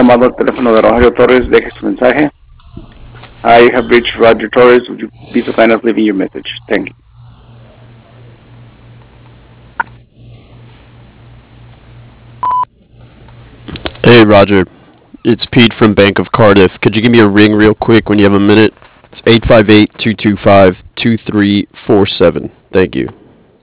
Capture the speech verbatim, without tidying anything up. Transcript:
llamado al teléfono de Rogelio Torres. Deje su mensaje. I have reached Roger Torres. Would you be so kind of leaving your message? Thank you. Hey, Roger. It's Pete from Bank of Cardiff. Could you give me a ring real quick when you have a minute? It's eight five eight, two two five, two three four seven. Thank you.